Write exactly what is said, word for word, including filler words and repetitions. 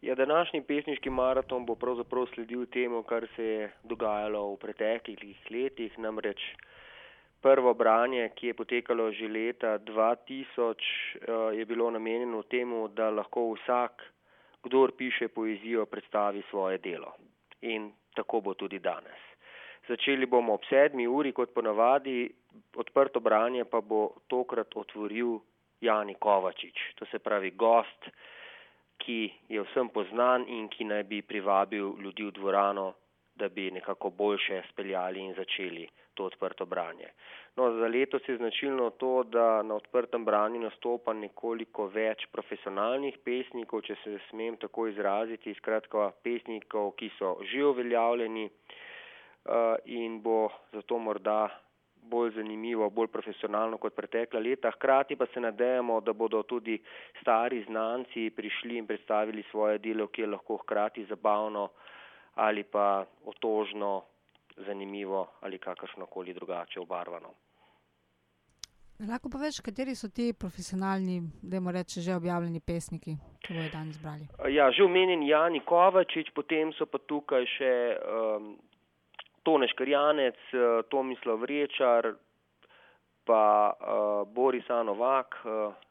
Ja, današnji pesniški maraton bo pravzaprav sledil temu, kar se je dogajalo v preteklih letih, namreč prvo branje, ki je potekalo že leta dva tisoč, je bilo namenjeno temu, da lahko vsak, kdor piše poezijo, predstavi svoje delo. In tako bo tudi danes. Začeli bomo ob sedmi uri, kot ponavadi, odprto branje pa bo tokrat otvoril Jani Kovačič, to se pravi gost, ki je vsem poznan in ki naj bi privabil ljudi v dvorano, da bi nekako boljše speljali in začeli to odprto branje. No, za letos je značilno to, da na odprtem branju nastopa nekoliko več profesionalnih pesnikov, če se smem tako izraziti, skratka pesnikov, ki so že uveljavljeni in bo zato morda bolj zanimivo, bolj profesionalno kot pretekla leta. Hkrati pa se nadejamo, da bodo tudi stari znanci prišli in predstavili svoje delo, ki je lahko hkrati zabavno ali pa otožno, zanimivo ali kakršnokoli drugače obarvano. Lahko poveš, kateri so ti profesionalni, dajmo reči, že objavljeni pesniki, ki bojo danes brali? Ja, že omenjen Jani Kovačič, potem so pa tukaj še um, Tone Škrjanec, Tomislav Vrečar, pa uh, Boris A. Novak, uh,